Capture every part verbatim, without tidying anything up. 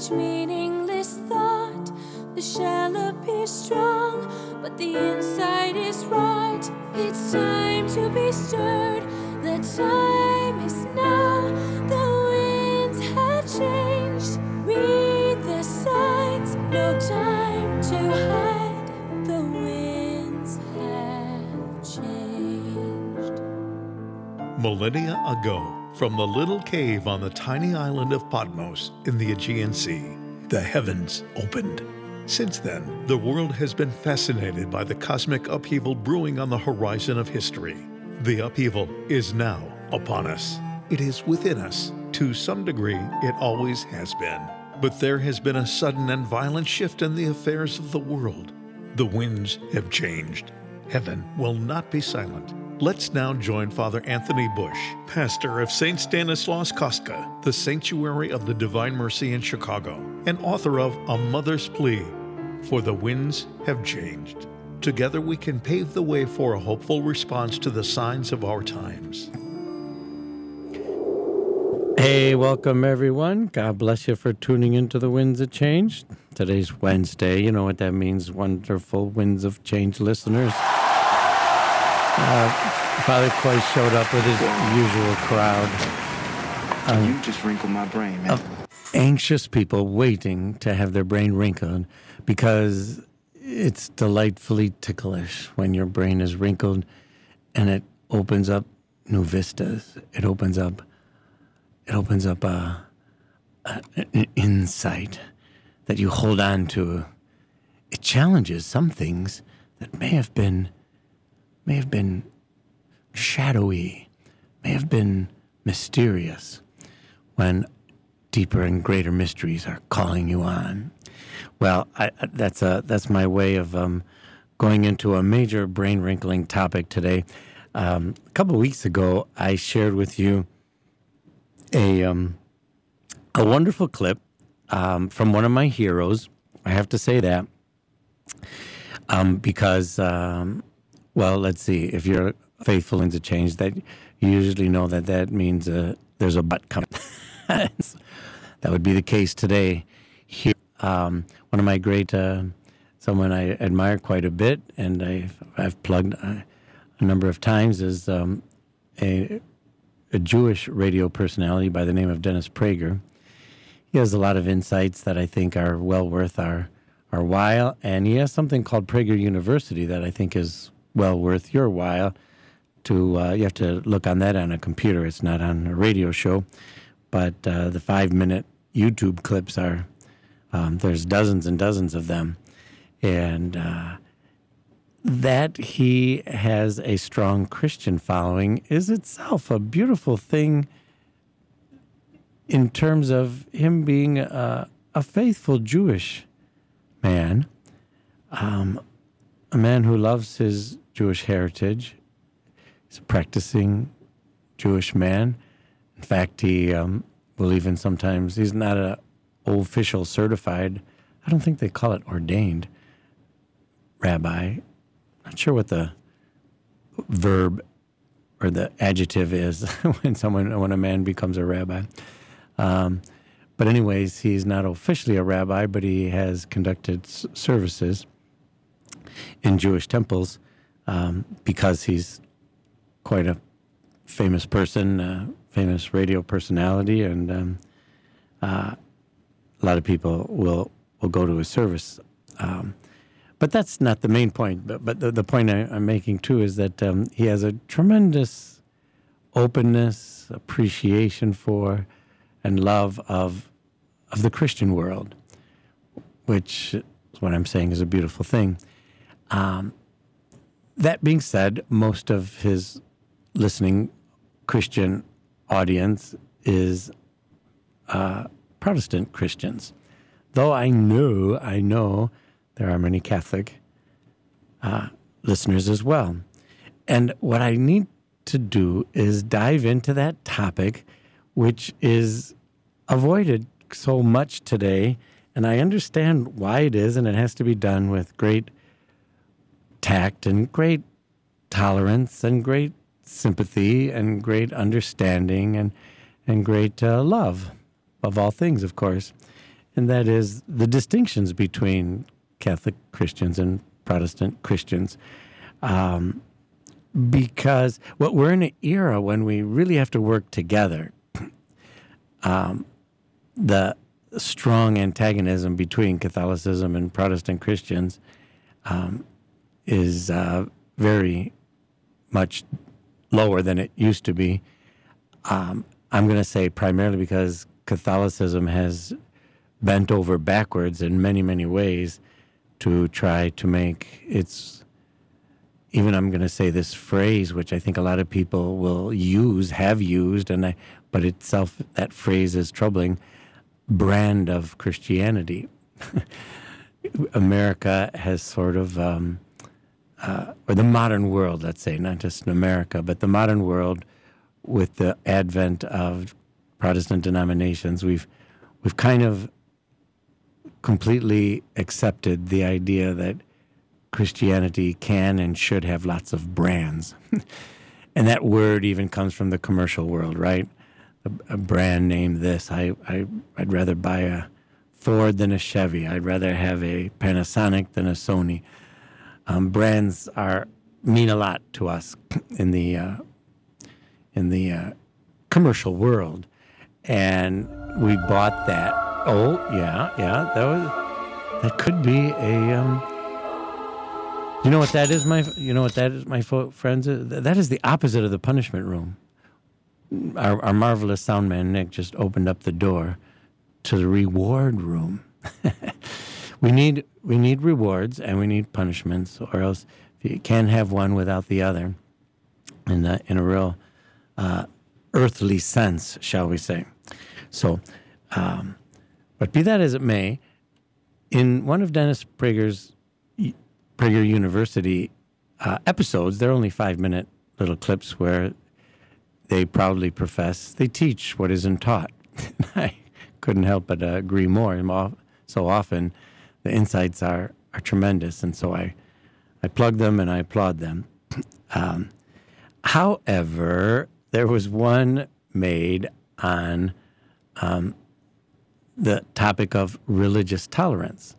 each meaningless thought. The shell appears strong, but the inside is rot. It's time to be stirred. The time is now. The winds have changed. Read the signs. No time to hide. The winds have changed. Millennia ago, from the little cave on the tiny island of Patmos in the Aegean Sea, the heavens opened. Since then, the world has been fascinated by the cosmic upheaval brewing on the horizon of history. The upheaval is now upon us. It is within us. To some degree, it always has been. But there has been a sudden and violent shift in the affairs of the world. The winds have changed. Heaven will not be silent. Let's now join Father Anthony Bush, pastor of Saint Stanislaus Kostka, the Sanctuary of the Divine Mercy in Chicago, and author of A Mother's Plea, For the Winds Have Changed. Together we can pave the way for a hopeful response to the signs of our times. Hey, welcome everyone. God bless you for tuning into The Winds of Change. Today's Wednesday. You know what that means, wonderful Winds of Change listeners. Uh, Father Coy showed up with his usual crowd. Um, you just wrinkled my brain, man. Of anxious people waiting to have their brain wrinkled because it's delightfully ticklish when your brain is wrinkled and it opens up new vistas. It opens up, it opens up a, a, an insight that you hold on to. It challenges some things that may have been may have been shadowy, may have been mysterious, when deeper and greater mysteries are calling you on. Well, I, that's a that's my way of um, going into a major brain wrinkling topic today. Um, a couple of weeks ago, I shared with you a um, a wonderful clip um, from one of my heroes. I have to say that um, because. Um, Well, let's see. If you're faithful into change, that you usually know that that means uh, there's a but coming. That would be the case today. Here, um, one of my great, uh, someone I admire quite a bit, and I've, I've plugged a, a number of times, is um, a, a Jewish radio personality by the name of Dennis Prager. He has a lot of insights that I think are well worth our our while, and he has something called Prager University that I think is well worth your while. To uh, you have to look on that on a computer. It's not on a radio show, but uh, the five-minute YouTube clips are um, there's dozens and dozens of them, and uh, that he has a strong Christian following is itself a beautiful thing. In terms of him being a, a faithful Jewish man, um, a man who loves his Jewish heritage. He's a practicing Jewish man. In fact, he um, will even sometimes, he's not a official certified, I don't think they call it ordained rabbi. Not sure what the verb or the adjective is when someone, when a man becomes a rabbi. Um, but anyways, he's not officially a rabbi, but he has conducted s- services in Jewish temples. Um, because he's quite a famous person, uh, famous radio personality, and um, uh, a lot of people will, will go to his service. Um, but that's not the main point. But, but the, the point I, I'm making, too, is that um, he has a tremendous openness, appreciation for, and love of of the Christian world, which is what I'm saying is a beautiful thing. Um, That being said, most of his listening Christian audience is uh, Protestant Christians. Though I know, I know there are many Catholic uh, listeners as well. And what I need to do is dive into that topic, which is avoided so much today. And I understand why it is, and it has to be done with great tact and great tolerance and great sympathy and great understanding and and great uh, love of all things, of course. and that is the distinctions between Catholic Christians and Protestant Christians. Um, because well, we're in an era when we really have to work together. Um, the strong antagonism between Catholicism and Protestant Christians um, is uh, very much lower than it used to be. Um, I'm going to say primarily because Catholicism has bent over backwards in many, many ways to try to make its, even I'm going to say this phrase, which I think a lot of people will use, have used, and I, but itself, that phrase is troubling, brand of Christianity. America has sort of, um, uh, or the modern world, let's say, not just in America, but the modern world with the advent of Protestant denominations, we've we've kind of completely accepted the idea that Christianity can and should have lots of brands. And that word even comes from the commercial world, right? A, a brand name this. I, I, I'd rather buy a Ford than a Chevy. I'd rather have a Panasonic than a Sony. Um, brands are mean a lot to us in the uh, in the uh, commercial world. And we bought that. Oh, yeah, yeah, that was, that could be a, um, you know what that is, my, you know what that is, my fo- friends? That is the opposite of the punishment room. Our, our marvelous sound man, Nick, just opened up the door to the reward room. we need, we need rewards and we need punishments, or else you can't have one without the other in a, in a real uh, earthly sense, shall we say. So, um, but be that as it may, in one of Dennis Prager's Prager University uh, episodes, they're only five-minute little clips where they proudly profess they teach what isn't taught. I couldn't help but uh, agree more. So often, the insights are, are tremendous, and so I, I plug them and I applaud them. Um, however, there was one made on um, the topic of religious tolerance.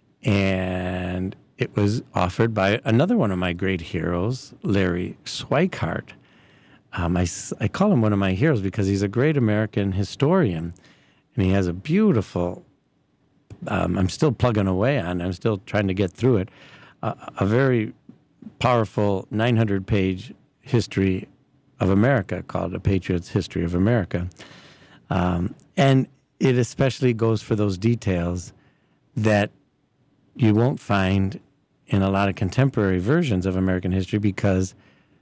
And it was offered by another one of my great heroes, Larry Schweikart. Um, I, I call him one of my heroes because he's a great American historian. And he has a beautiful, um, I'm still plugging away on, I'm still trying to get through it, uh, a very powerful nine hundred page history of America called A Patriot's History of America. Um, and it especially goes for those details that you won't find in a lot of contemporary versions of American history, because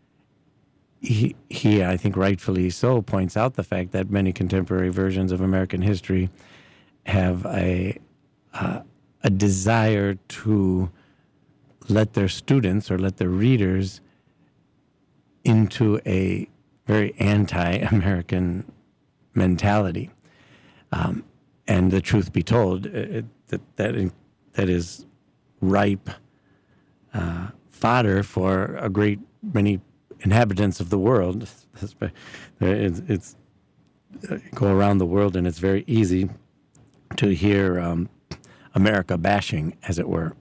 he, he, I think rightfully so, points out the fact that many contemporary versions of American history have a uh, a desire to let their students or let their readers into a very anti-American mentality. Um, and the truth be told, it, that that that is ripe uh, fodder for a great many inhabitants of the world. It's, it's uh, go around the world, and it's very easy to hear um, America bashing, as it were.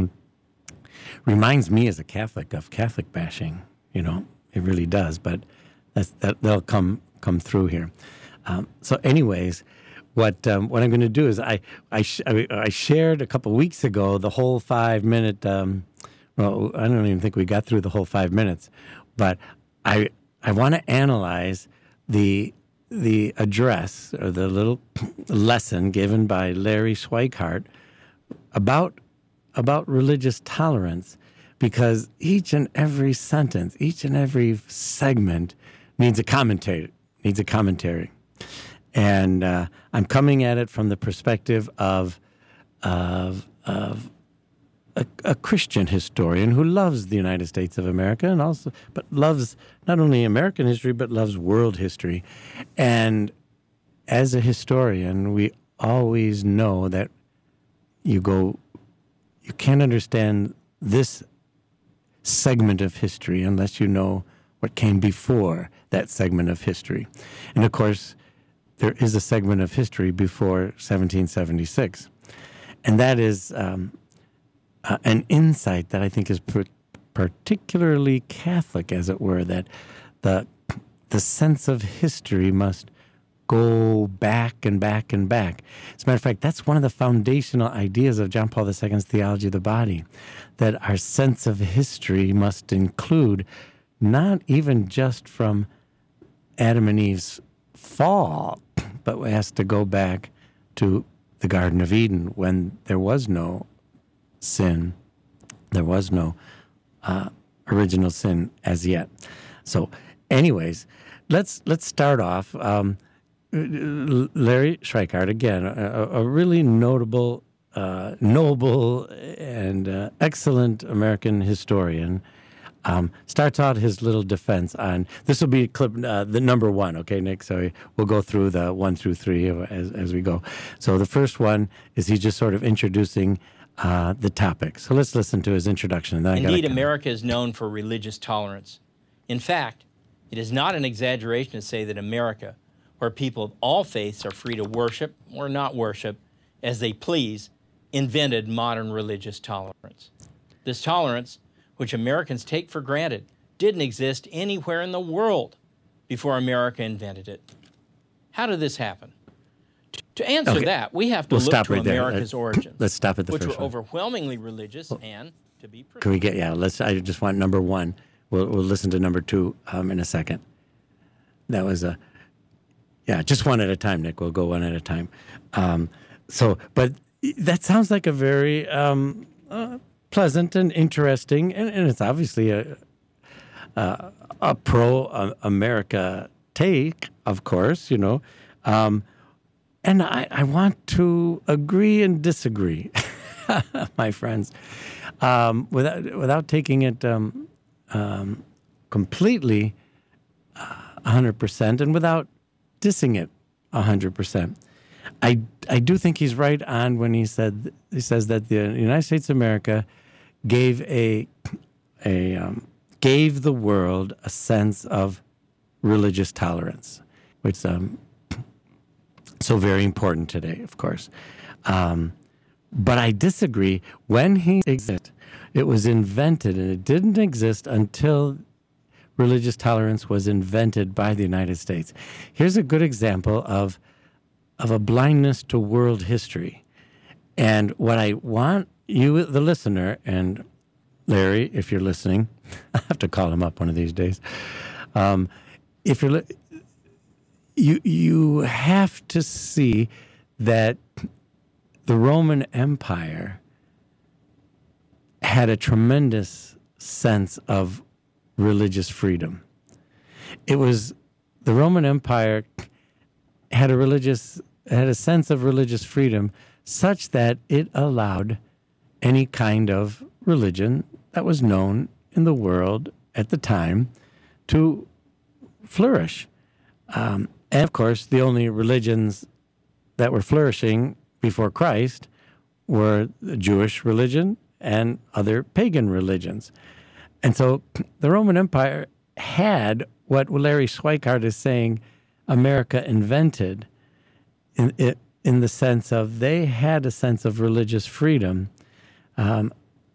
Reminds me as a Catholic of Catholic bashing. You know, it really does. But that's, that that'll come come through here. Um, so, anyways. What um, what I'm going to do is I I, sh- I shared a couple weeks ago the whole five minute. Um, well, I don't even think we got through the whole five minutes, but I I want to analyze the the address or the little lesson given by Larry Schweikart about about religious tolerance, because each and every sentence, each and every segment needs a commentary. Needs a commentary. And uh, I'm coming at it from the perspective of of, of a, a Christian historian who loves the United States of America, and also, but loves not only American history but loves world history. And as a historian, we always know that you go, you can't understand this segment of history unless you know what came before that segment of history. And of course, there is a segment of history before seventeen seventy-six. And that is um, uh, an insight that I think is per- particularly Catholic, as it were, that the the sense of history must go back and back and back. As a matter of fact, that's one of the foundational ideas of John Paul the Second's Theology of the Body, that our sense of history must include not even just from Adam and Eve's fall, but it has to go back to the Garden of Eden when there was no sin, there was no uh, original sin as yet. So, anyways, let's let's start off. Um, Larry Schweikart, again, a, a really notable, uh, noble, and uh, excellent American historian, um, starts out his little defense on, this will be clip uh, the number one, okay, Nick? So we'll go through the one through three as, as we go. So the first one is he's just sort of introducing uh, the topic. So let's listen to his introduction. And then Indeed, I America is known for religious tolerance. In fact, it is not an exaggeration to say that America, where people of all faiths are free to worship or not worship as they please, invented modern religious tolerance. This tolerance, which Americans take for granted, didn't exist anywhere in the world before America invented it. How did this happen? To answer Okay. that, we have to We'll look stop to right there. America's Uh, origins, let's stop at the which first were one. overwhelmingly religious and, to be precise, Can we get, yeah, let's, I just want number one. We'll, we'll listen to number two um, in a second. That was a, yeah, just one at a time, Nick. We'll go one at a time. Um, so, but that sounds like a very um, uh, pleasant and interesting, and, and it's obviously a, a, a pro-America take, of course, you know. Um, and I, I want to agree and disagree, my friends, um, without without taking it um, um, completely uh, one hundred percent and without dissing it one hundred percent. I, I do think he's right on when he said he says that the United States of America gave a a um, gave the world a sense of religious tolerance, which is um, so very important today, of course. Um, but I disagree. When he existed, it was invented, and it didn't exist until religious tolerance was invented by the United States. Here's a good example of of a blindness to world history. And what I want you, the listener, and Larry, if you're listening, I have to call him up one of these days. Um, if you're, li- you you have to see that the Roman Empire had a tremendous sense of religious freedom. It was the Roman Empire had a religious had a sense of religious freedom such that it allowed any kind of religion that was known in the world at the time to flourish. Um, and of course, the only religions that were flourishing before Christ were the Jewish religion and other pagan religions. And so the Roman Empire had what Larry Schweikart is saying America invented in, in the sense of they had a sense of religious freedom. Um,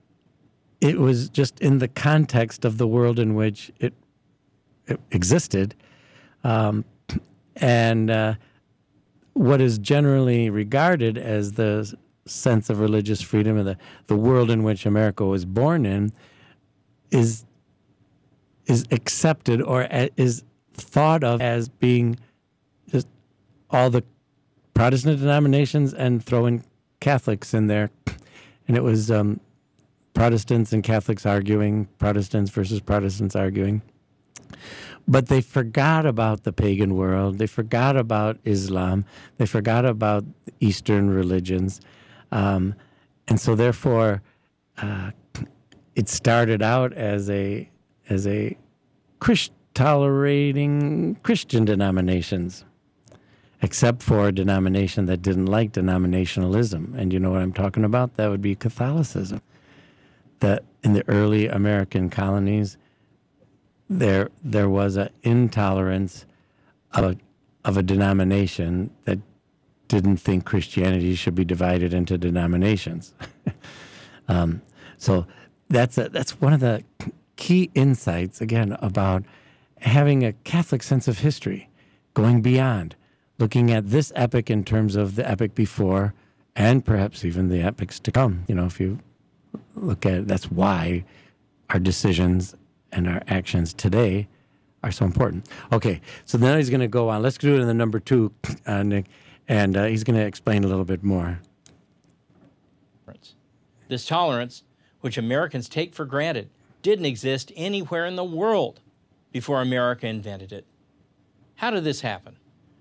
it was just in the context of the world in which it, it existed. Um, and uh, what is generally regarded as the sense of religious freedom of the, the world in which America was born in is is accepted or a, is thought of as being just all the Protestant denominations and throw in Catholics in there. And it was um, Protestants and Catholics arguing, Protestants versus Protestants arguing. But they forgot about the pagan world. They forgot about Islam. They forgot about Eastern religions. Um, and so therefore, uh, it started out as a as a Christ tolerating Christian denominations, except for a denomination that didn't like denominationalism. And you know what I'm talking about? That would be Catholicism. That in the early American colonies, there there was an intolerance of of a denomination that didn't think Christianity should be divided into denominations. um, so that's a, that's one of the key insights, again, about having a Catholic sense of history, going beyond, looking at this epoch in terms of the epoch before and perhaps even the epochs to come. You know, if you look at it, that's why our decisions and our actions today are so important. Okay, so now he's going to go on. Let's do it in the number two, uh, Nick, and uh, he's going to explain a little bit more. This tolerance, which Americans take for granted, didn't exist anywhere in the world before America invented it. How did this happen?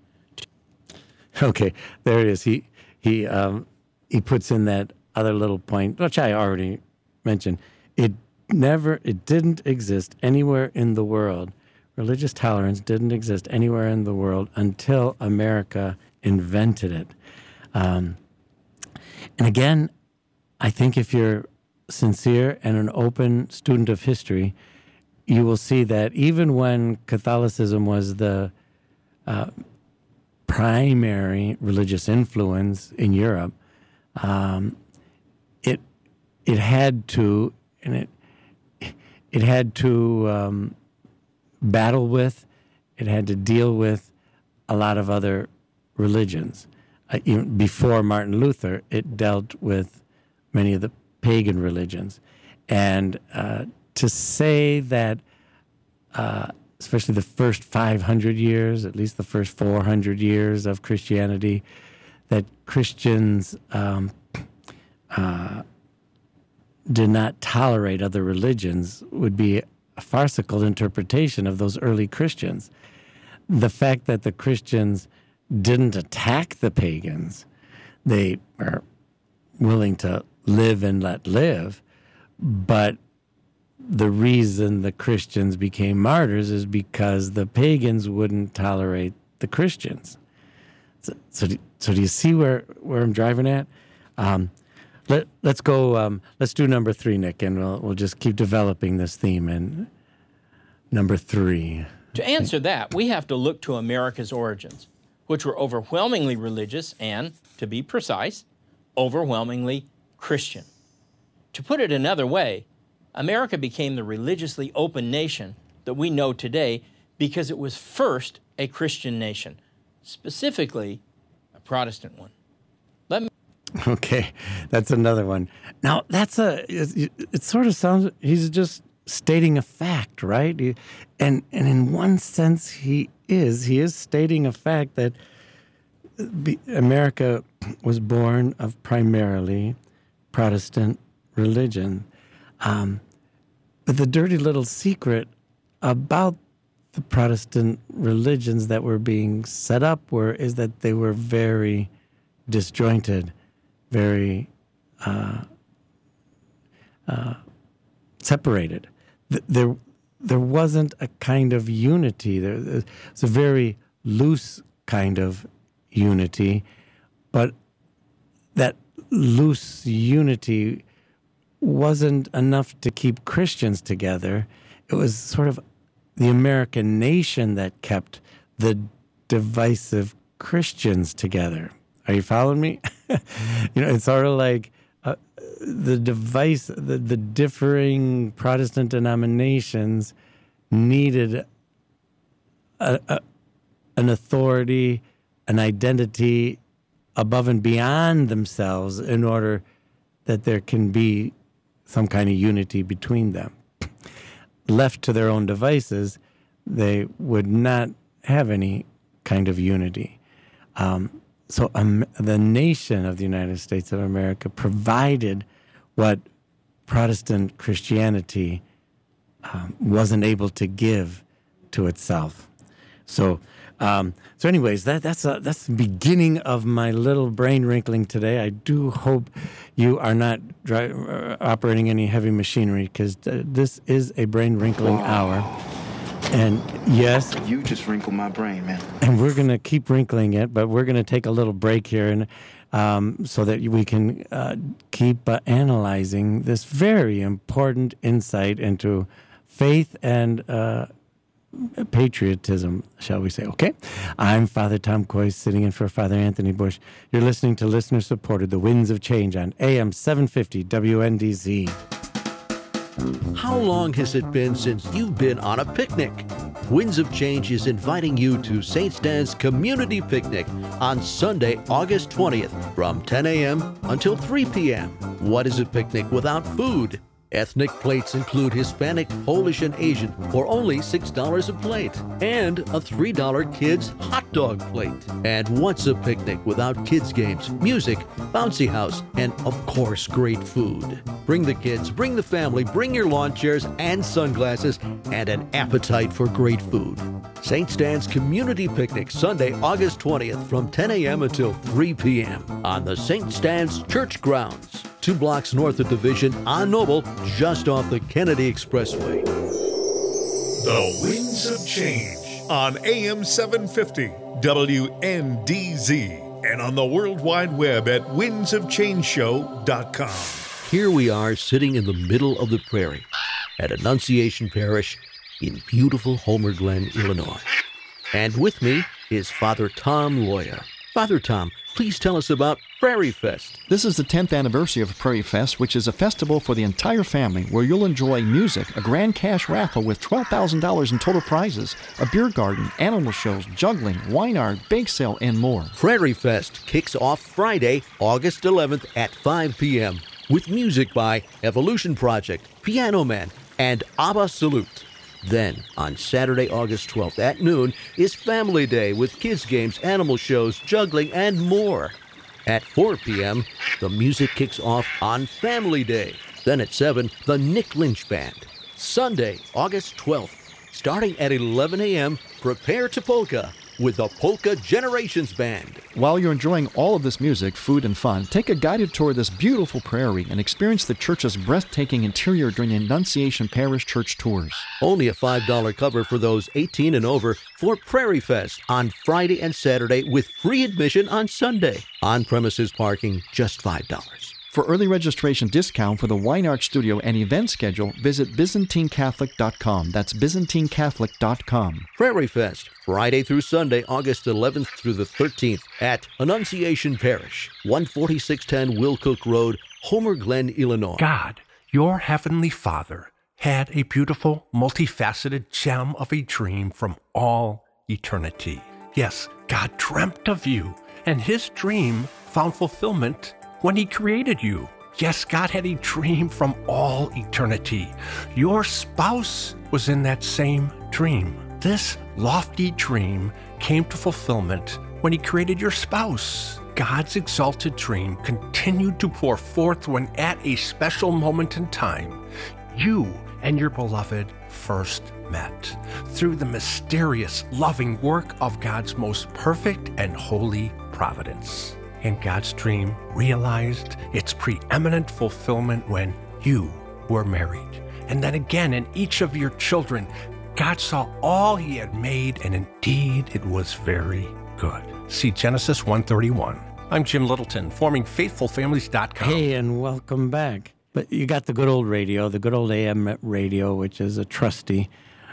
Okay, there it is. He he um, he puts in that other little point, which I already mentioned. It never, it didn't exist anywhere in the world. Religious tolerance didn't exist anywhere in the world until America invented it. Um, and again, I think if you're sincere and an open student of history, you will see that even when Catholicism was the uh, primary religious influence in Europe, um, it it had to and it it had to um, battle with, it had to deal with a lot of other religions. Uh, even before Martin Luther, it dealt with many of the pagan religions, and uh, to say that, uh, especially the first five hundred years, at least the first four hundred years of Christianity, that Christians um, uh, did not tolerate other religions would be a farcical interpretation of those early Christians. The fact that the Christians didn't attack the pagans, they are willing to live and let live, but the reason the Christians became martyrs is because the pagans wouldn't tolerate the Christians. So, so, do, so do you see where, where I'm driving at? Um, let, let's go, um, let's do number three, Nick, and we'll, we'll just keep developing this theme. And number three. To answer that, we have to look to America's origins, which were overwhelmingly religious and, to be precise, overwhelmingly Christian. To put it another way, America became the religiously open nation that we know today because it was first a Christian nation, specifically a Protestant one. Let me Okay, that's another one. Now, that's a, it, it sort of sounds, he's just stating a fact, right? He, and, and in one sense, he is. He is stating a fact that America was born of primarily Protestant religion. Um, but the dirty little secret about the Protestant religions that were being set up were is that they were very disjointed, very uh, uh, separated. There, there wasn't a kind of unity. There, it's a very loose kind of unity, but that loose unity wasn't enough to keep Christians together. It was sort of the American nation that kept the divisive Christians together. Are you following me? You know, it's sort of like uh, the device, the, the differing Protestant denominations needed a, a, an authority, an identity above and beyond themselves in order that there can be some kind of unity between them. Left to their own devices, they would not have any kind of unity. Um, so um, the nation of the United States of America provided what Protestant Christianity um, wasn't able to give to itself. So, um, so anyways, that, that's a, that's the beginning of my little brain wrinkling today. I do hope you are not dri- uh, operating any heavy machinery, because uh, this is a brain wrinkling hour. And yes, you just wrinkled my brain, man. And we're going to keep wrinkling it, but we're going to take a little break here, and um, so that we can uh, keep uh, analyzing this very important insight into faith and uh, patriotism, shall we say. Okay? I'm Father Tom Coy, sitting in for Father Anthony Bush. You're listening to listener-supported The Winds of Change on A M seven fifty W N D Z. How long has it been since you've been on a picnic? Winds of Change is inviting you to Saint Stan's Community Picnic on Sunday, August twentieth from ten a.m. until three p.m. What is a picnic without food? Ethnic plates include Hispanic, Polish, and Asian for only six dollars a plate, and a three dollars kids hot dog plate. And what's a picnic without kids' games, music, bouncy house, and of course, great food? Bring the kids, bring the family, bring your lawn chairs and sunglasses, and an appetite for great food. Saint Stan's Community Picnic, Sunday, August twentieth from ten a.m. until three p.m. on the Saint Stan's Church grounds, two blocks north of Division on Noble, just off the Kennedy Expressway. The Winds of Change on A M seven fifty W N D Z and on the World Wide Web at winds of change show dot com. Here we are sitting in the middle of the prairie at Annunciation Parish in beautiful Homer Glen, Illinois. And with me is Father Tom Loya. Father Tom, please tell us about Prairie Fest. This is the tenth anniversary of Prairie Fest, which is a festival for the entire family where you'll enjoy music, a grand cash raffle with twelve thousand dollars in total prizes, a beer garden, animal shows, juggling, wine art, bake sale, and more. Prairie Fest kicks off Friday, August eleventh at five p.m. with music by Evolution Project, Piano Man, and Abba Salute. Then, on Saturday, August twelfth at noon, is Family Day with kids' games, animal shows, juggling, and more. At four p.m., the music kicks off on Family Day. Then at seven, the Nick Lynch Band. Sunday, August twelfth, starting at eleven a.m., prepare to polka with the Polka Generations Band. While you're enjoying all of this music, food, and fun, take a guided tour of this beautiful prairie and experience the church's breathtaking interior during the Annunciation Parish Church tours. Only a five dollars cover for those eighteen and over for Prairie Fest on Friday and Saturday with free admission on Sunday. On-premises parking, just five dollars. For early registration discount for the Wine Art Studio and event schedule, visit byzantine catholic dot com. That's byzantine catholic dot com. Prairie Fest, Friday through Sunday, August eleventh through the thirteenth at Annunciation Parish, one forty-six ten Wilcook Road, Homer Glen, Illinois. God, your heavenly Father, had a beautiful, multifaceted gem of a dream from all eternity. Yes, God dreamt of you, and his dream found fulfillment when he created you. Yes, God had a dream from all eternity. Your spouse was in that same dream. This lofty dream came to fulfillment when he created your spouse. God's exalted dream continued to pour forth when at a special moment in time, you and your beloved first met through the mysterious, loving work of God's most perfect and holy providence. And God's dream realized its preeminent fulfillment when you were married. And then again, in each of your children, God saw all he had made, and indeed it was very good. See Genesis one thirty-one. I'm Jim Littleton, forming faithful families dot com. Hey, and welcome back. But you got the good old radio, the good old A M radio, which is a trusty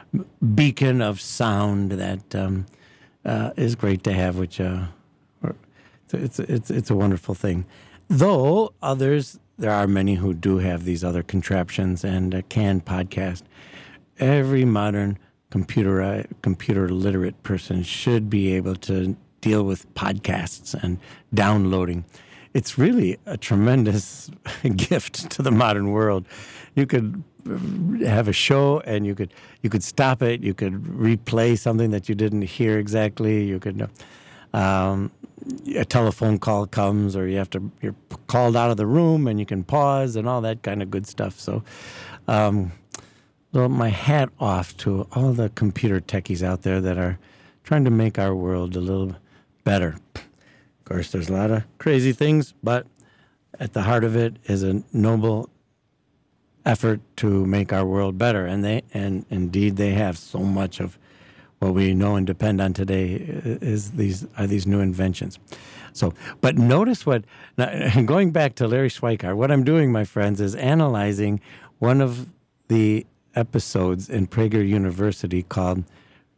beacon of sound that um, uh, is great to have, which... Uh, It's it's it's a wonderful thing, though others there are many who do have these other contraptions and uh, can podcast. Every modern computer uh, computer literate person should be able to deal with podcasts and downloading. It's really a tremendous gift to the modern world. You could have a show and you could you could stop it. You could replay something that you didn't hear exactly. You could. Um, a telephone call comes, or you have to, you're called out of the room and you can pause and all that kind of good stuff. So, um, so my hat off to all the computer techies out there that are trying to make our world a little better. Of course, there's a lot of crazy things, but at the heart of it is a noble effort to make our world better. And they, and indeed they have. So much of what we know and depend on today is these are these new inventions. So, but notice what, now, going back to Larry Schweikart, what I'm doing, my friends, is analyzing one of the episodes in Prager University called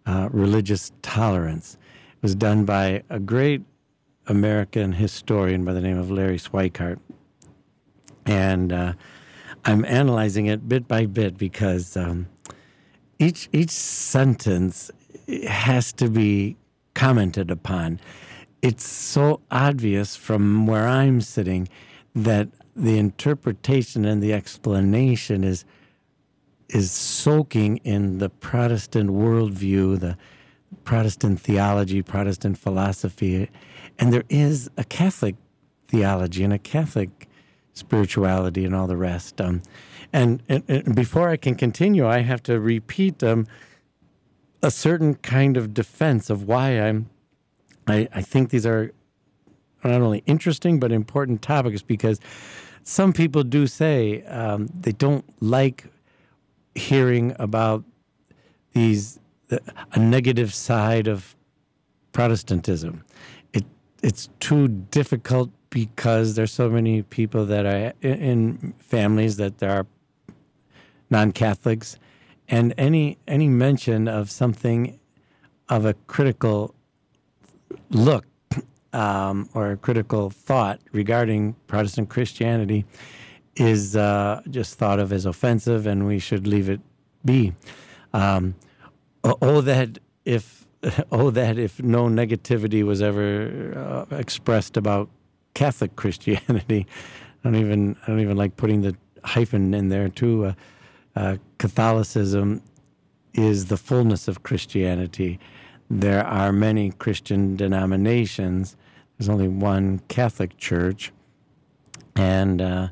uh, religious tolerance. It was done by a great American historian by the name of Larry Schweikart. And uh, I'm analyzing it bit by bit because um, each each sentence has to be commented upon. It's so obvious from where I'm sitting that the interpretation and the explanation is is soaking in the Protestant worldview, the Protestant theology, Protestant philosophy, and there is a Catholic theology and a Catholic spirituality and all the rest. Um, and, and, and before I can continue, I have to repeat um, a certain kind of defense of why I'm. I, I think these are not only interesting but important topics, because some people do say um, they don't like hearing about these a negative side of Protestantism. It it's too difficult because there's so many people that are in families that there are non-Catholics, and any any mention of something of a critical look um, or a critical thought regarding Protestant Christianity is uh, just thought of as offensive, and we should leave it be. Um, oh, that if oh that if no negativity was ever uh, expressed about Catholic Christianity. I don't even I don't even like putting the hyphen in there too. Uh, uh, Catholicism is the fullness of Christianity. There are many Christian denominations. There's only one Catholic Church, and uh,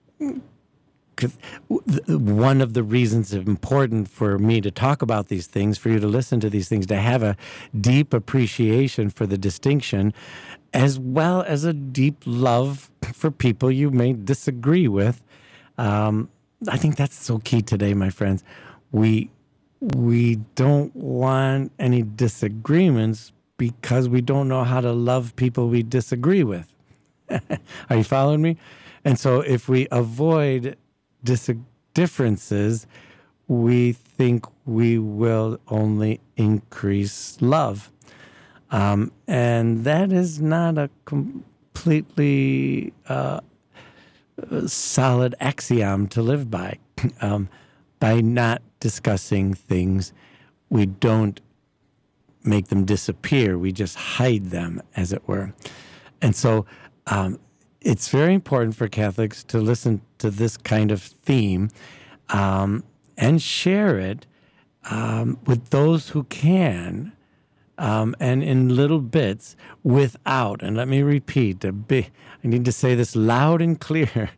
one of the reasons it's important for me to talk about these things, for you to listen to these things, to have a deep appreciation for the distinction, as well as a deep love for people you may disagree with. Um, I think that's so key today, my friends. We we don't want any disagreements because we don't know how to love people we disagree with. Are you following me? And so if we avoid dis- differences, we think we will only increase love. Um, and that is not a completely uh, solid axiom to live by. Um, by not discussing things, we don't make them disappear. We just hide them, as it were. And so um, it's very important for Catholics to listen to this kind of theme um, and share it um, with those who can, um, and in little bits, without, and let me repeat, a big, I need to say this loud and clear,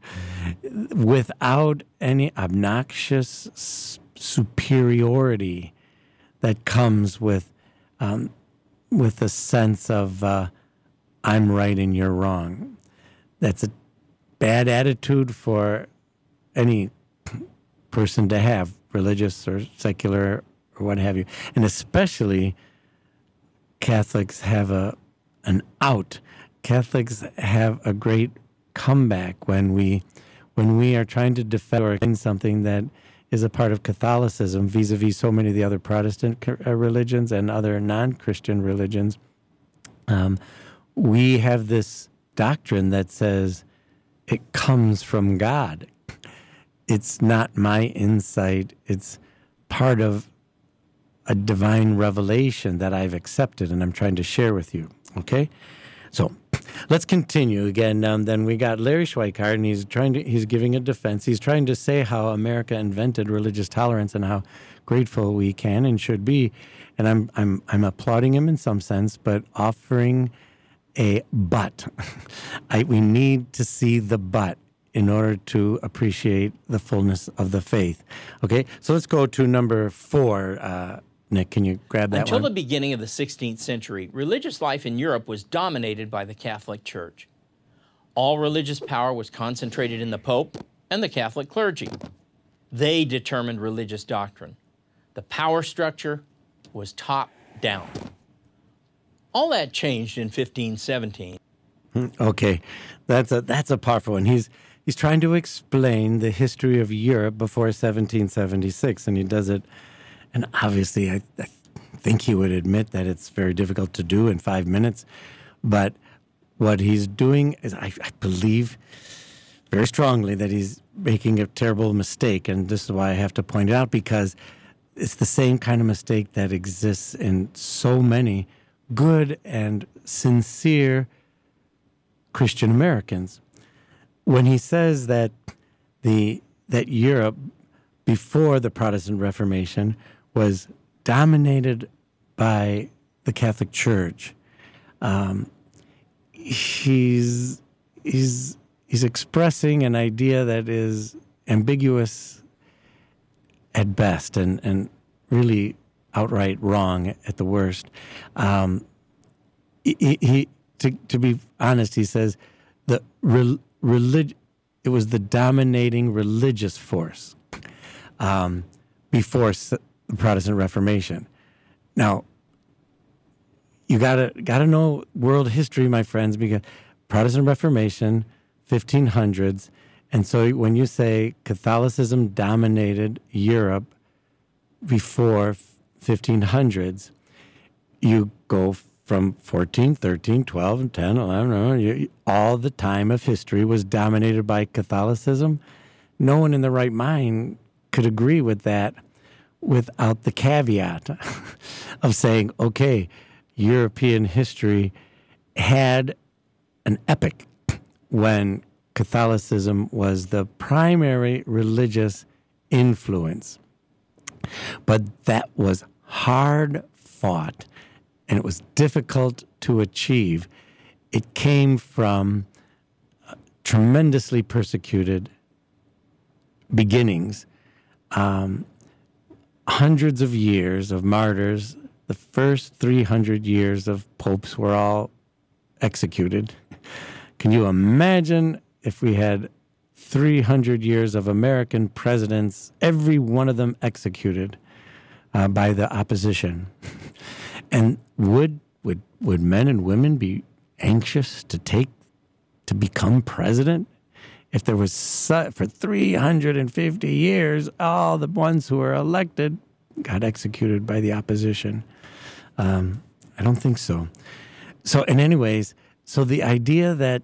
without any obnoxious superiority that comes with um, with a sense of uh, I'm right and you're wrong. That's a bad attitude for any person to have, religious or secular or what have you. And especially Catholics have a an out. Catholics have a great comeback when we when we are trying to defend or defend something that is a part of Catholicism vis-a-vis so many of the other Protestant religions and other non-Christian religions. Um, we have this doctrine that says it comes from God. It's not my insight. It's part of a divine revelation that I've accepted and I'm trying to share with you. Okay? So let's continue again. Um, then we got Larry Schweikart, and he's trying to, he's giving a defense. He's trying to say how America invented religious tolerance and how grateful we can and should be. And I'm, I'm, I'm applauding him in some sense, but offering a but. I, we need to see the but in order to appreciate the fullness of the faith. Okay, so let's go to number four. Uh, Nick, can you grab that Until one? the beginning of the sixteenth century, religious life in Europe was dominated by the Catholic Church. All religious power was concentrated in the Pope and the Catholic clergy. They determined religious doctrine. The power structure was top-down. All that changed in fifteen seventeen. Okay, that's a that's a powerful one. He's he's trying to explain the history of Europe before seventeen seventy-six, and he does it. And obviously, I, I think he would admit that it's very difficult to do in five minutes. But what he's doing is, I, I believe very strongly that he's making a terrible mistake. And this is why I have to point it out, because it's the same kind of mistake that exists in so many good and sincere Christian Americans. When he says that the that Europe before the Protestant Reformation was dominated by the Catholic Church, um, he's he's he's expressing an idea that is ambiguous at best and, and really outright wrong at the worst. Um, he, he to to be honest, he says the re, relig, it was the dominating religious force um, before the Protestant Reformation. Now, you gotta gotta know world history, my friends, because Protestant Reformation, fifteen hundreds, and so when you say Catholicism dominated Europe before fifteen hundreds, you go from fourteen, thirteen, twelve, and ten, eleven, all the time of history was dominated by Catholicism. No one in the right mind could agree with that without the caveat of saying, okay, European history had an epoch when Catholicism was the primary religious influence. But that was hard fought, and it was difficult to achieve. It came from tremendously persecuted beginnings, um, hundreds of years of martyrs. The first three hundred years of popes were all executed. Can you imagine if we had three hundred years of American presidents, every one of them executed uh, by the opposition? And would would would men and women be anxious to take to become president if there was su- for three hundred fifty years all the ones who were elected got executed by the opposition? Um, I don't think so. So, in anyways, so the idea that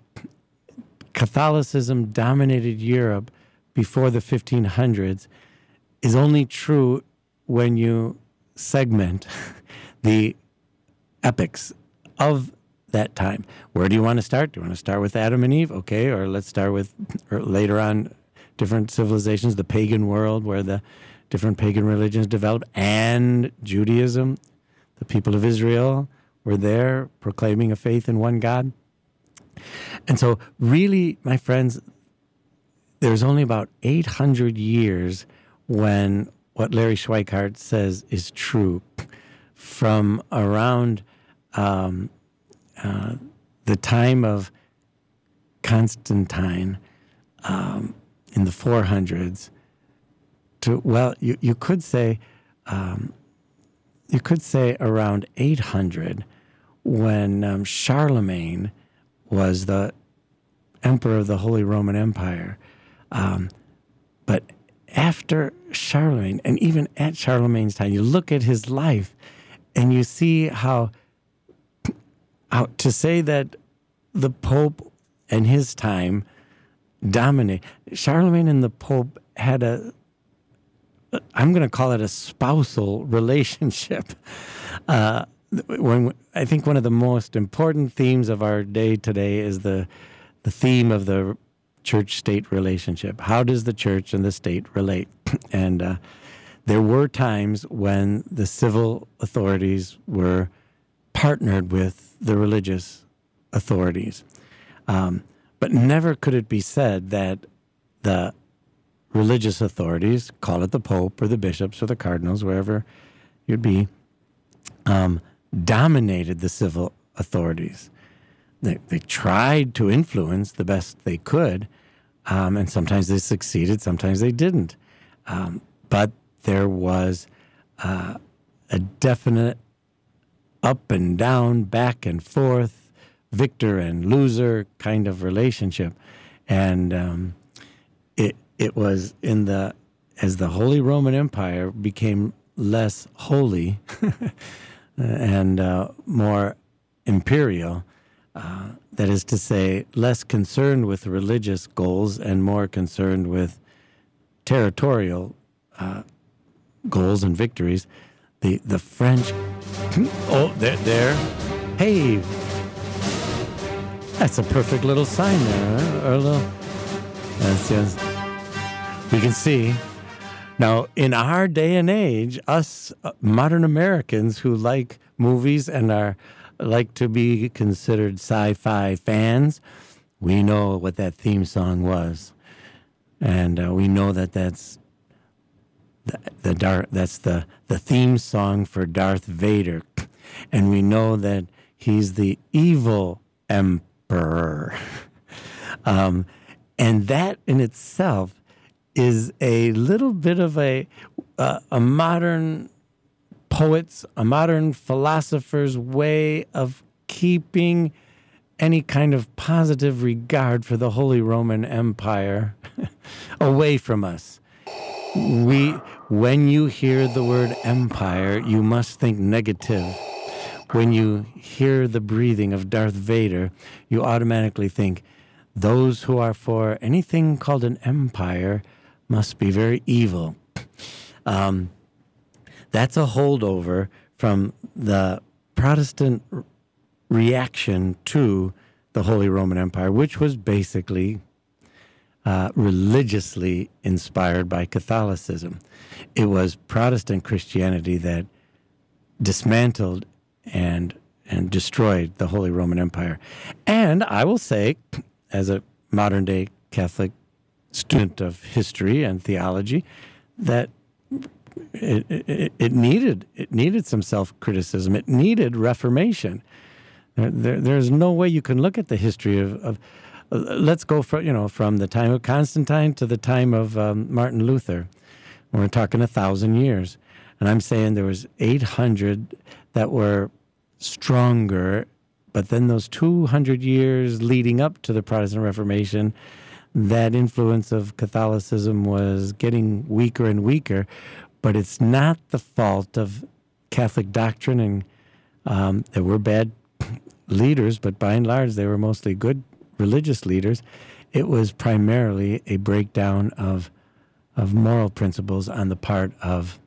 Catholicism dominated Europe before the fifteen hundreds is only true when you segment the epochs of that time. Where do you want to start? Do you want to start with Adam and Eve? Okay, or let's start with or later on different civilizations, the pagan world where the different pagan religions developed, and Judaism. The people of Israel were there proclaiming a faith in one God. And so really, my friends, there's only about eight hundred years when what Larry Schweikart says is true. From around um, uh, the time of Constantine um, in the four hundreds to, well, you, you could say, um, you could say around eight hundred when um, Charlemagne was the emperor of the Holy Roman Empire. Um, but after Charlemagne, and even at Charlemagne's time, you look at his life and you see how, how to say that the Pope and his time dominate. Charlemagne and the Pope had a, I'm going to call it a spousal relationship. Uh, when I think one of the most important themes of our day today is the the theme of the church-state relationship. How does the church and the state relate? And uh, there were times when the civil authorities were partnered with the religious authorities. Um, but never could it be said that the religious authorities, call it the Pope or the bishops or the cardinals, wherever you'd be, um, dominated the civil authorities. They, they tried to influence the best they could, um, and sometimes they succeeded, sometimes they didn't. Um, but there was uh, a definite up and down, back and forth, victor and loser kind of relationship. And um, it it was in the, as the Holy Roman Empire became less holy and uh, more imperial. Uh, that is to say, less concerned with religious goals and more concerned with territorial uh, goals and victories. The the French, oh, there, there, hey, that's a perfect little sign there, huh? Or a little, that's just, we can see. Now, in our day and age, us uh, modern Americans who like movies and are like to be considered sci-fi fans, we know what that theme song was, and uh, we know that that's the, the Dar- that's the the theme song for Darth Vader, and we know that he's the evil emperor, um, and that in itself is a little bit of a uh, a modern poet's, a modern philosopher's way of keeping any kind of positive regard for the Holy Roman Empire away from us. We, when you hear the word empire, you must think negative. When you hear the breathing of Darth Vader, you automatically think those who are for anything called an empire must be very evil. Um, That's a holdover from the Protestant r- reaction to the Holy Roman Empire, which was basically uh, religiously inspired by Catholicism. It was Protestant Christianity that dismantled and and destroyed the Holy Roman Empire. And I will say, as a modern-day Catholic student of history and theology, that It, it, it needed it needed some self-criticism. It needed reformation. There, there, there's no way you can look at the history of, of uh, let's go from you know from the time of Constantine to the time of um, Martin Luther. We're talking a thousand years, and I'm saying there was eight hundred that were stronger, but then those two hundred years leading up to the Protestant Reformation, that influence of Catholicism was getting weaker and weaker. But it's not the fault of Catholic doctrine, and um, there were bad leaders, but by and large, they were mostly good religious leaders. It was primarily a breakdown of of moral principles on the part of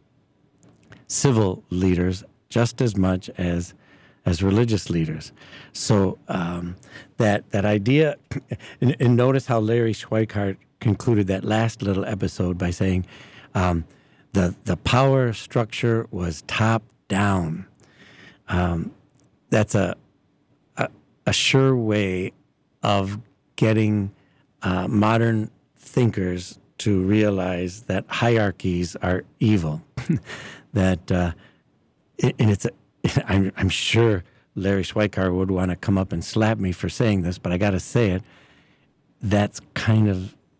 civil leaders, just as much as as religious leaders. So um, that that idea, and, and notice how Larry Schweikart concluded that last little episode by saying, Um, The the power structure was top down. Um, that's a, a a sure way of getting uh, modern thinkers to realize that hierarchies are evil. that uh, and it's a, I'm I'm sure Larry Schweikart would want to come up and slap me for saying this, but I got to say it. That's kind of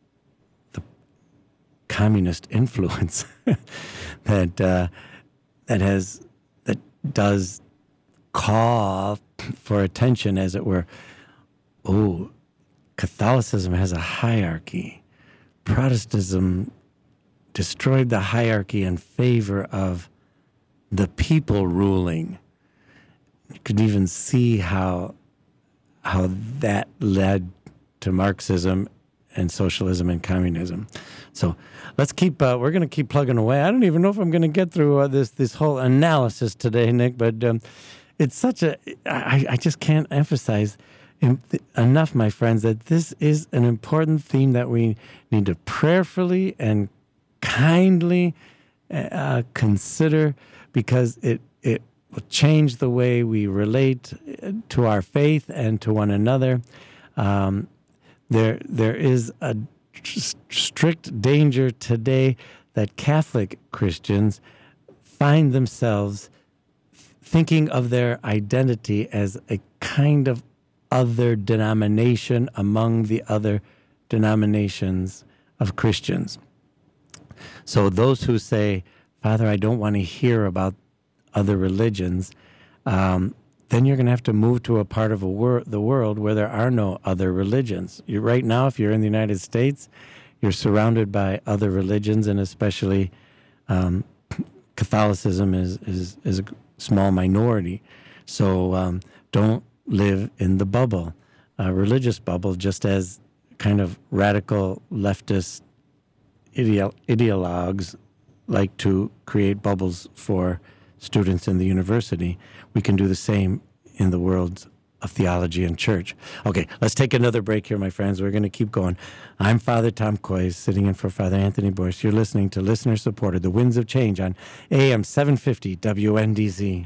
communist influence that uh, that has that does call for attention, as it were. Oh, Catholicism has a hierarchy. Protestantism destroyed the hierarchy in favor of the people ruling. You could even see how how that led to Marxism and socialism and communism. So let's keep, uh, we're going to keep plugging away. I don't even know if I'm going to get through uh, this this whole analysis today, Nick, but um, it's such a, I, I just can't emphasize enough, my friends, that this is an important theme that we need to prayerfully and kindly uh, consider, because it, it will change the way we relate to our faith and to one another. Um, There, there is a strict danger today that Catholic Christians find themselves thinking of their identity as a kind of other denomination among the other denominations of Christians. So those who say, Father, I don't want to hear about other religions, um, then you're going to have to move to a part of a wor- the world where there are no other religions. You, right now, if you're in the United States, you're surrounded by other religions, and especially um, Catholicism is, is, is a small minority. So um, don't live in the bubble, a religious bubble, just as kind of radical leftist ideo- ideologues like to create bubbles for students in the university. We can do the same in the world of theology and church. Okay, let's take another break here, my friends. We're going to keep going. I'm Father Tom Coy, sitting in for Father Anthony Boyce. You're listening to listener-supported The Winds of Change on A M seven fifty W N D Z.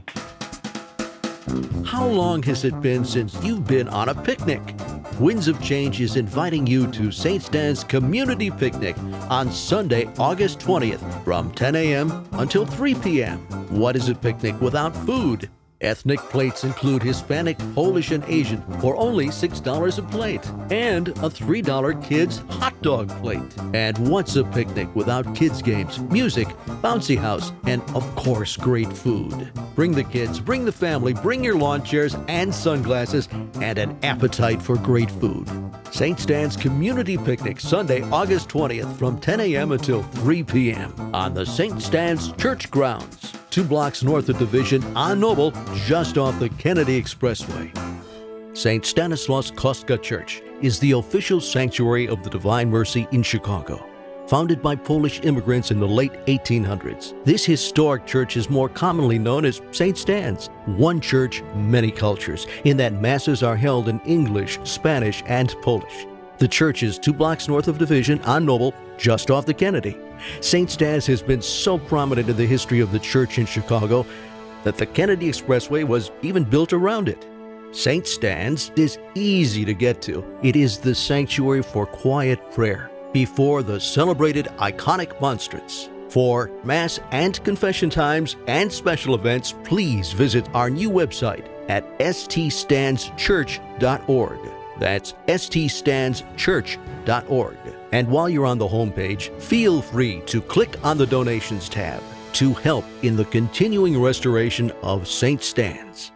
How long has it been since you've been on a picnic? Winds of Change is inviting you to Saint Stan's Community Picnic on Sunday, August twentieth from ten a.m. until three p.m. What is a picnic without food? Ethnic plates include Hispanic, Polish, and Asian for only six dollars a plate, and a three dollars kids hot dog plate. And what's a picnic without kids' games, music, bouncy house, and of course, great food? Bring the kids, bring the family, bring your lawn chairs and sunglasses, and an appetite for great food. Saint Stan's Community Picnic, Sunday, August twentieth from ten a.m. until three p.m. on the Saint Stan's Church grounds, two blocks north of Division on Noble, just off the Kennedy Expressway. Saint Stanislaus Kostka Church is the official sanctuary of the Divine Mercy in Chicago. Founded by Polish immigrants in the late eighteen hundreds, this historic church is more commonly known as Saint Stan's. One church, many cultures, in that masses are held in English, Spanish, and Polish. The church is two blocks north of Division on Noble, just off the Kennedy. Saint Stan's has been so prominent in the history of the church in Chicago that the Kennedy Expressway was even built around it. Saint Stan's is easy to get to. It is the sanctuary for quiet prayer before the celebrated iconic monstrance. For Mass and confession times and special events, please visit our new website at s t stands church dot org. That's s t stands church dot org. And while you're on the homepage, feel free to click on the Donations tab to help in the continuing restoration of Saint Stan's.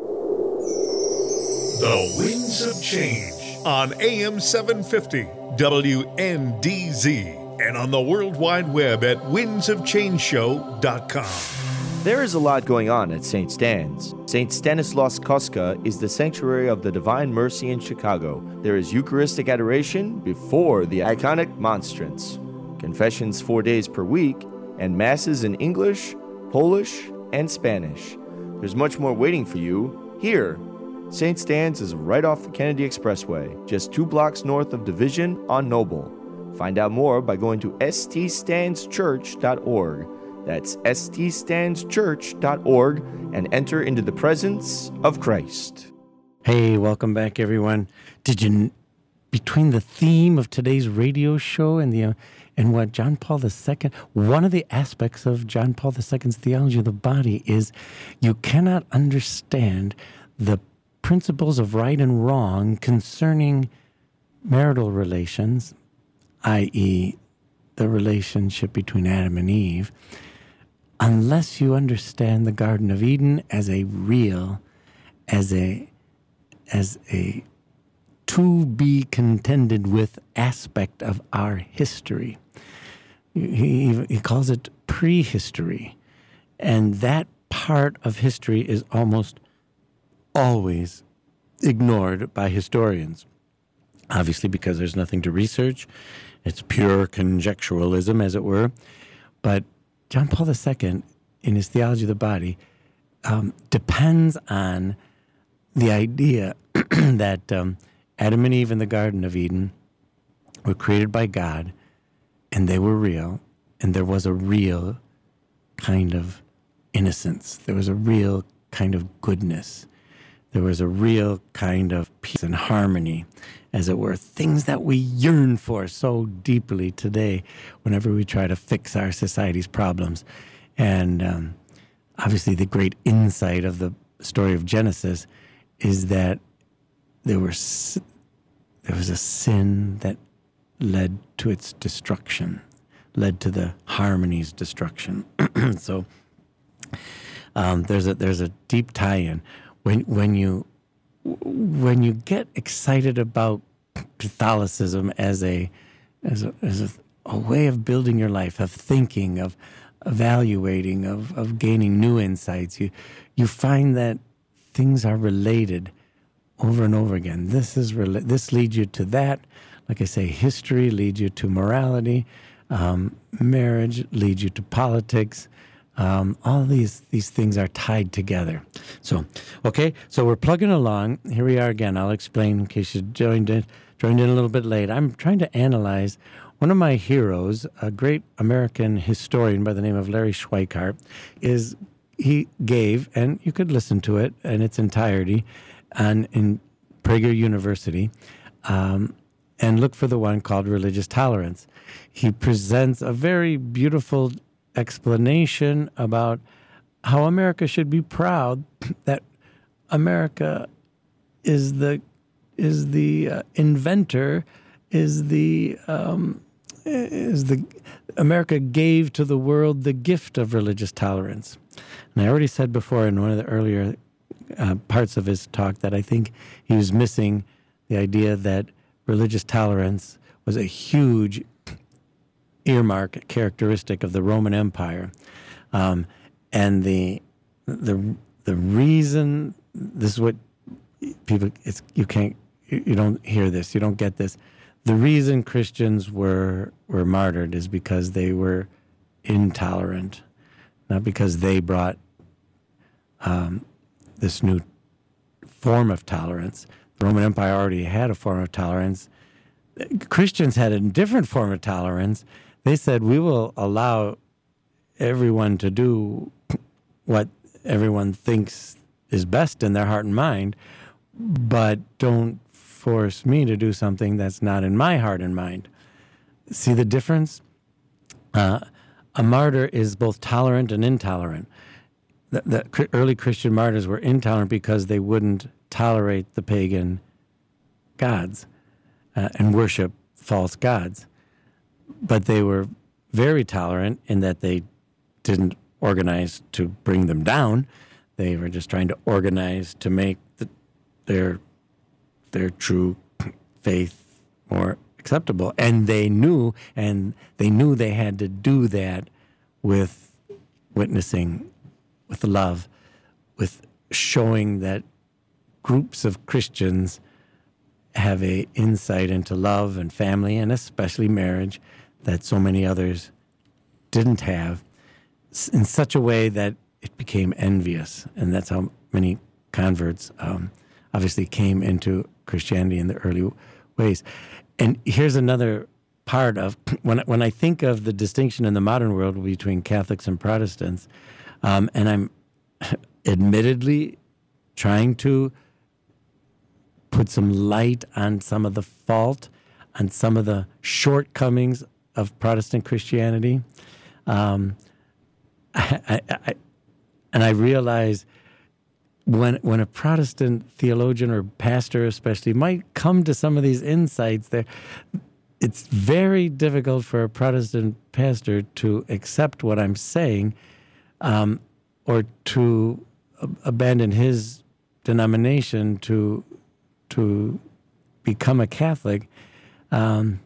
The Winds of Change on A M seven fifty W N D Z and on the World Wide Web at winds of change show dot com. There is a lot going on at Saint Stan's. Saint Stanislaus Kostka is the sanctuary of the Divine Mercy in Chicago. There is Eucharistic adoration before the iconic monstrance, confessions four days per week, and masses in English, Polish, and Spanish. There's much more waiting for you here. Saint Stan's is right off the Kennedy Expressway, just two blocks north of Division on Noble. Find out more by going to s t stands church dot org. That's s t stands church dot org and enter into the presence of Christ. Hey, welcome back, everyone. Did you, between the theme of today's radio show and the uh, and what John Paul the Second, one of the aspects of John Paul the Second's theology of the body is you cannot understand the principles of right and wrong concerning marital relations, that is the relationship between Adam and Eve, unless you understand the Garden of Eden as a real, as a, as a to be contended with aspect of our history. He, he calls it prehistory. And that part of history is almost always ignored by historians. Obviously, because there's nothing to research. It's pure conjecturalism, as it were. But John Paul the Second, in his theology of the body, um, depends on the idea that um, Adam and Eve in the Garden of Eden were created by God, and they were real, and there was a real kind of innocence. There was a real kind of goodness. There was a real kind of peace and harmony, as it were, things that we yearn for so deeply today whenever we try to fix our society's problems. And um, obviously the great insight of the story of Genesis is that there were there was a sin that led to its destruction, led to the harmony's destruction. So um, there's a there's a deep tie-in. When when you when you get excited about Catholicism as a as a, as a, a way of building your life, of thinking, of evaluating, of, of gaining new insights, you you find that things are related over and over again. This is rela- this leads you to that. Like I say, history leads you to morality. Um, marriage leads you to politics. Um, all these these things are tied together. So, okay, so we're plugging along. Here we are again. I'll explain in case you joined in, joined in a little bit late. I'm trying to analyze one of my heroes, a great American historian by the name of Larry Schweikart, is he gave, and you could listen to it in its entirety, on in Prager University, um, and look for the one called Religious Tolerance. He presents a very beautiful explanation about how America should be proud that America is the is the uh, inventor, is the um, is the America gave to the world the gift of religious tolerance. And I already said before in one of the earlier uh, parts of his talk that I think he was missing the idea that religious tolerance was a huge earmark characteristic of the Roman Empire, um, and the the the reason this is what people it's you can't you don't hear this, you don't get this. The reason Christians were were martyred is because they were intolerant, not because they brought um, this new form of tolerance. The Roman Empire already had a form of tolerance. Christians had a different form of tolerance. They said, we will allow everyone to do what everyone thinks is best in their heart and mind, but don't force me to do something that's not in my heart and mind. See the difference? Uh, a martyr is both tolerant and intolerant. The, the early Christian martyrs were intolerant because they wouldn't tolerate the pagan gods uh, and worship false gods. But they were very tolerant in that they didn't organize to bring them down. They were just trying to organize to make the, their their true faith more acceptable. And they knew, and they knew they had to do that with witnessing, with love, with showing that groups of Christians have a insight into love and family, and especially marriage, that so many others didn't have, in such a way that it became envious. And that's how many converts um, obviously came into Christianity in the early ways. And here's another part of, when, when I think of the distinction in the modern world between Catholics and Protestants, um, and I'm admittedly trying to put some light on some of the fault, on some of the shortcomings of Protestant Christianity. Um, I, I, I, and I realize when when a Protestant theologian or pastor especially might come to some of these insights, there, it's very difficult for a Protestant pastor to accept what I'm saying, um, or to ab- abandon his denomination to to become a Catholic. Um,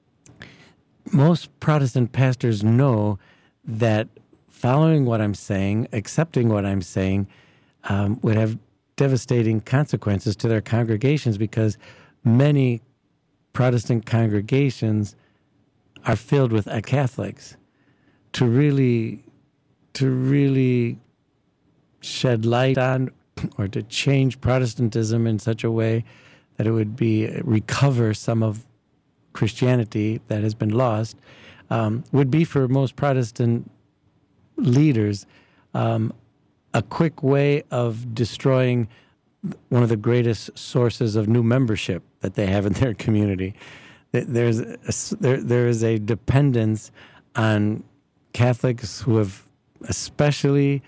most Protestant pastors know that following what I'm saying, accepting what I'm saying, um, would have devastating consequences to their congregations, because many Protestant congregations are filled with Catholics. To really, to really shed light on or to change Protestantism in such a way that it would be recover some of Christianity that has been lost, um, would be for most Protestant leaders um, a quick way of destroying one of the greatest sources of new membership that they have in their community. There's a, there there is a dependence on Catholics who have especially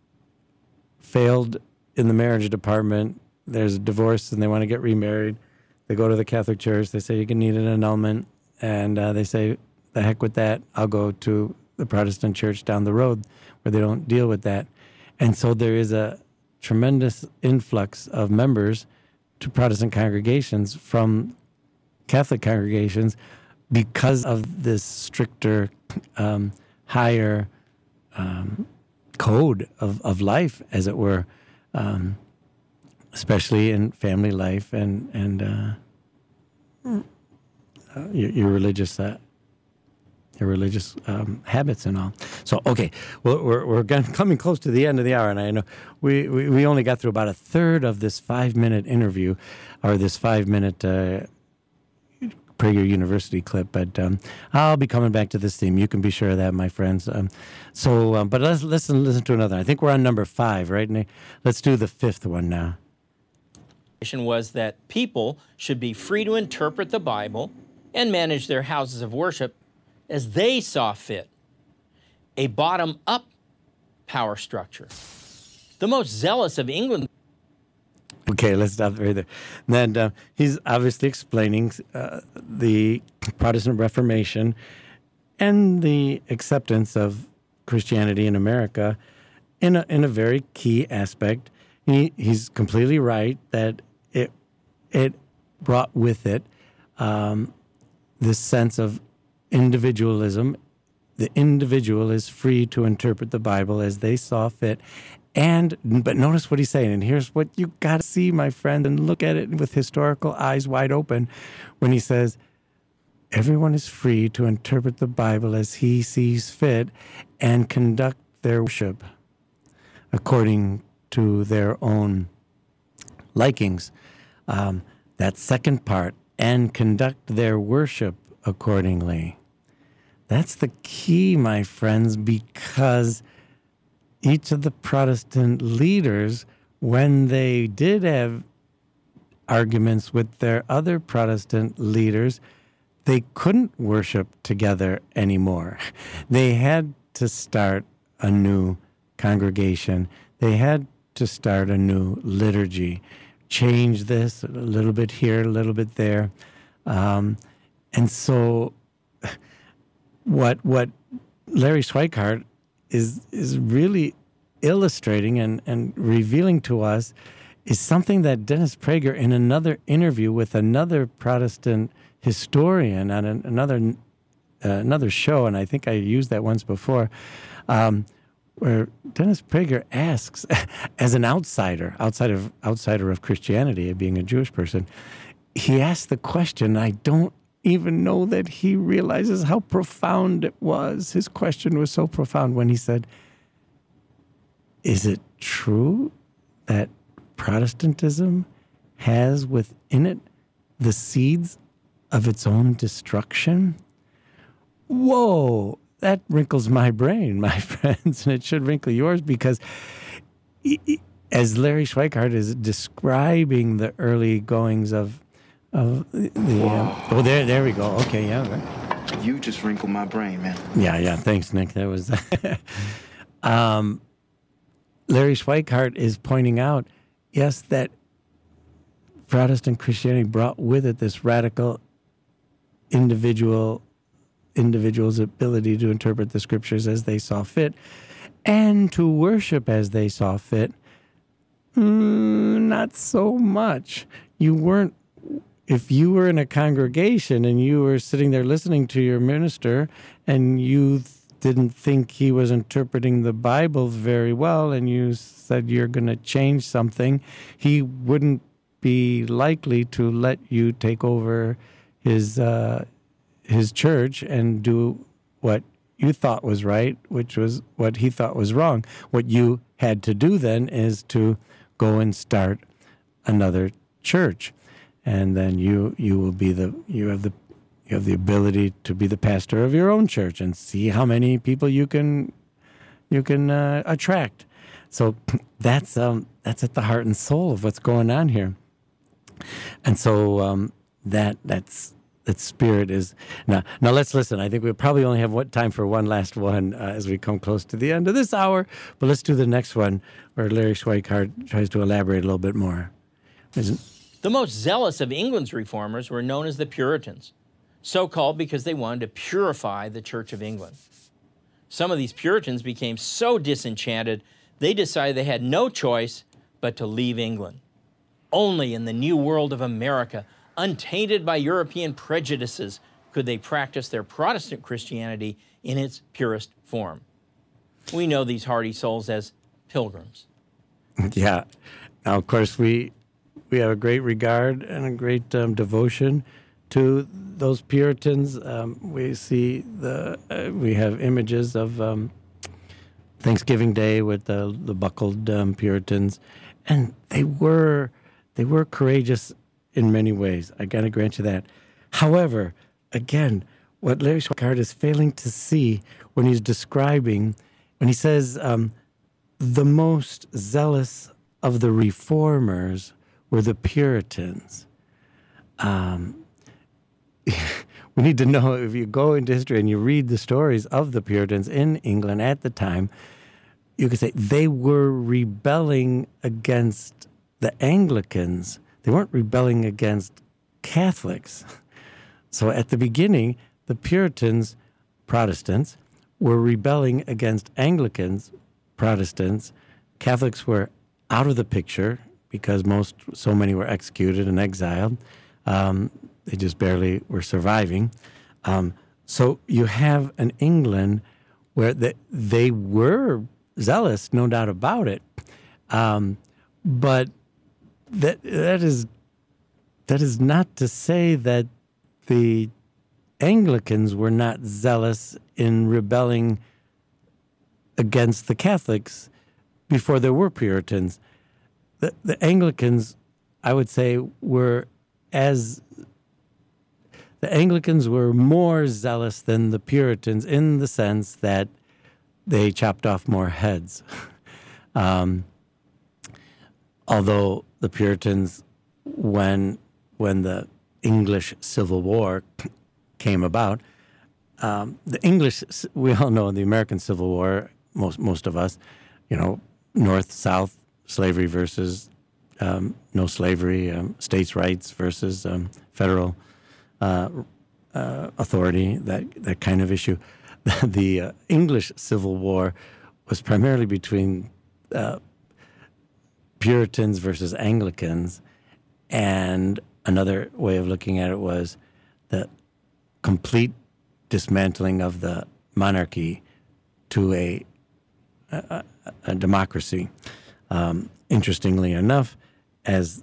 failed in the marriage department. There's a divorce and they want to get remarried. They go to the Catholic Church. They say you can need an annulment, and uh, they say, "The heck with that! I'll go to the Protestant church down the road where they don't deal with that." And so there is a tremendous influx of members to Protestant congregations from Catholic congregations because of this stricter, um, higher um, code of, of life, as it were, um, especially in family life and and uh, uh, your, your religious uh, your religious um, habits and all. So, okay, well, we're we're getting, coming close to the end of the hour, and I know we, we, we only got through about a third of this five-minute interview, or this five-minute uh, Prager University clip, but um, I'll be coming back to this theme. You can be sure of that, my friends. Um, so, um, but let's listen listen to another. I think we're on number five, right, Nick? Let's do the fifth one now. Was that people should be free to interpret the Bible and manage their houses of worship as they saw fit. A bottom-up power structure. The most zealous of England. Okay, let's stop right there. Then uh, he's obviously explaining uh, the Protestant Reformation and the acceptance of Christianity in America in a, in a very key aspect. He, he's completely right that it it brought with it um, this sense of individualism. The individual is free to interpret the Bible as they saw fit. And, but notice what he's saying, and here's what you got to see, my friend, and look at it with historical eyes wide open when he says, everyone is free to interpret the Bible as he sees fit and conduct their worship according to their own likings. Um, that second part, and conduct their worship accordingly. That's the key, my friends, because each of the Protestant leaders, when they did have arguments with their other Protestant leaders, they couldn't worship together anymore. They had to start a new congregation. They had to start a new liturgy, change this a little bit here, a little bit there. Um, and so what what Larry Schweikart is is really illustrating and, and revealing to us is something that Dennis Prager, in another interview with another Protestant historian on an, another uh, another show, and I think I used that once before, um, where Dennis Prager asks, as an outsider, outside of outsider of Christianity, being a Jewish person, he asked the question. I don't even know that he realizes how profound it was. His question was so profound when he said, is it true that Protestantism has within it the seeds of its own destruction? Whoa, that wrinkles my brain, my friends, and it should wrinkle yours, because as Larry Schweikart is describing the early goings of of the, the uh, oh, there there we go. Okay, yeah. Right. You just wrinkled my brain, man. Yeah, yeah. Thanks, Nick. That was um, Larry Schweikart is pointing out, yes, that Protestant Christianity brought with it this radical individual individual's ability to interpret the scriptures as they saw fit and to worship as they saw fit. Mm, not so much. You weren't, if you were in a congregation and you were sitting there listening to your minister and you th- didn't think he was interpreting the Bible very well and you said you're going to change something, he wouldn't be likely to let you take over his uh, his church and do what you thought was right, which was what he thought was wrong. What you had to do then is to go and start another church, and then you you will be the you have the you have the ability to be the pastor of your own church and see how many people you can you can uh, attract. So that's um that's at the heart and soul of what's going on here. And so um, that that's that spirit is now. Now let's listen. I think we probably only have what time for one last one uh, as we come close to the end of this hour. But let's do the next one where Larry Schweikart tries to elaborate a little bit more. Isn't... The most zealous of England's reformers were known as the Puritans, so called because they wanted to purify the Church of England. Some of these Puritans became so disenchanted they decided they had no choice but to leave England. Only in the new world of America, untainted by European prejudices, could they practice their Protestant Christianity in its purest form. We know these hardy souls as pilgrims. Yeah. Now, of course, we we have a great regard and a great um, devotion to those Puritans. Um, we see the uh, we have images of um, Thanksgiving Day with the the buckled um, Puritans, and they were they were courageous in many ways. I got to grant you that. However, again, what Larry Schweikart is failing to see when he's describing, when he says um, the most zealous of the reformers were the Puritans. Um, we need to know, if you go into history and you read the stories of the Puritans in England at the time, you could say they were rebelling against the Anglicans. They weren't rebelling against Catholics. So at the beginning, the Puritans, Protestants, were rebelling against Anglicans, Protestants. Catholics were out of the picture because most, so many were executed and exiled. Um, they just barely were surviving. Um, so you have an England where the, they were zealous, no doubt about it. Um, but that that is that is not to say that the Anglicans were not zealous in rebelling against the Catholics before there were Puritans. The, the Anglicans, I would say, were as the Anglicans were more zealous than the Puritans in the sense that they chopped off more heads. um, although the Puritans, when when the English Civil War came about, um, the English, we all know the American Civil War, most most of us, you know, North, South, slavery versus um, no slavery, um, states' rights versus um, federal uh, uh, authority, that, that kind of issue. The uh, English Civil War was primarily between uh, Puritans versus Anglicans, and another way of looking at it was the complete dismantling of the monarchy to a, a, a democracy. Um, interestingly enough, as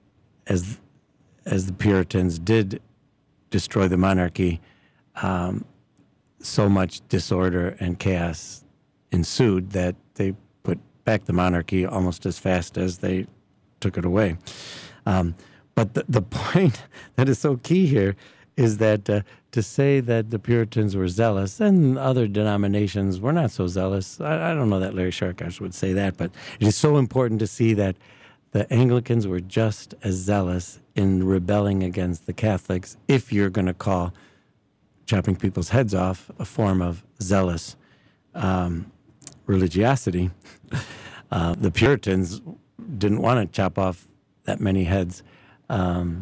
as as the Puritans did destroy the monarchy, um, so much disorder and chaos ensued that they put back the monarchy almost as fast as they took it away. Um, but the, the point that is so key here is that uh, to say that the Puritans were zealous and other denominations were not so zealous, I, I don't know that Larry Schweikart would say that, but it is so important to see that the Anglicans were just as zealous in rebelling against the Catholics, if you're going to call chopping people's heads off a form of zealous um, religiosity. Uh, the Puritans didn't want to chop off that many heads. Um,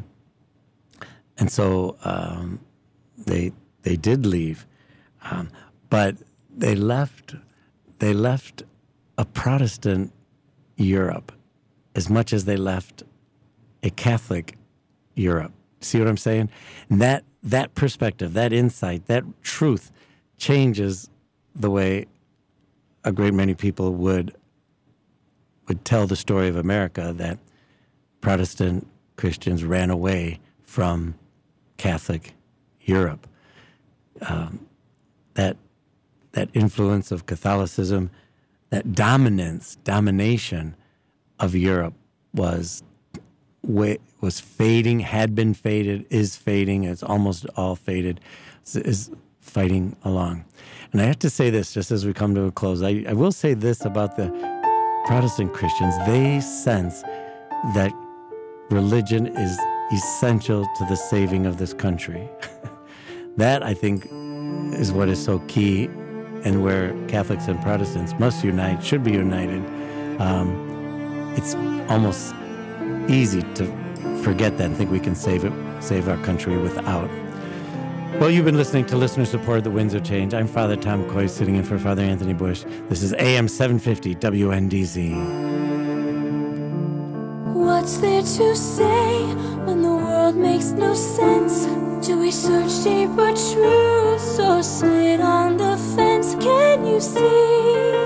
and so um, they they did leave. Um, but they left they left a Protestant Europe as much as they left a Catholic Europe. See what I'm saying? And that that perspective, that insight, that truth changes the way a great many people would would tell the story of America, that Protestant Christians ran away from Catholic Europe. Um, that that influence of Catholicism, that dominance, domination of Europe was way, was fading, had been faded, is fading, it's almost all faded, is, is fighting along. And I have to say this just as we come to a close. I, I will say this about the Protestant Christians. They sense that religion is essential to the saving of this country. That, I think, is what is so key, and where Catholics and Protestants must unite, should be united. Um, it's almost easy to forget that and think we can save it, save our country without. Well, you've been listening to listener support, The Winds of Change. I'm Father Tom Coy, sitting in for Father Anthony Bush. This is A M seven fifty W N D Z. What's there to say when the world makes no sense? Do we search deeper truths or sit on the fence? Can you see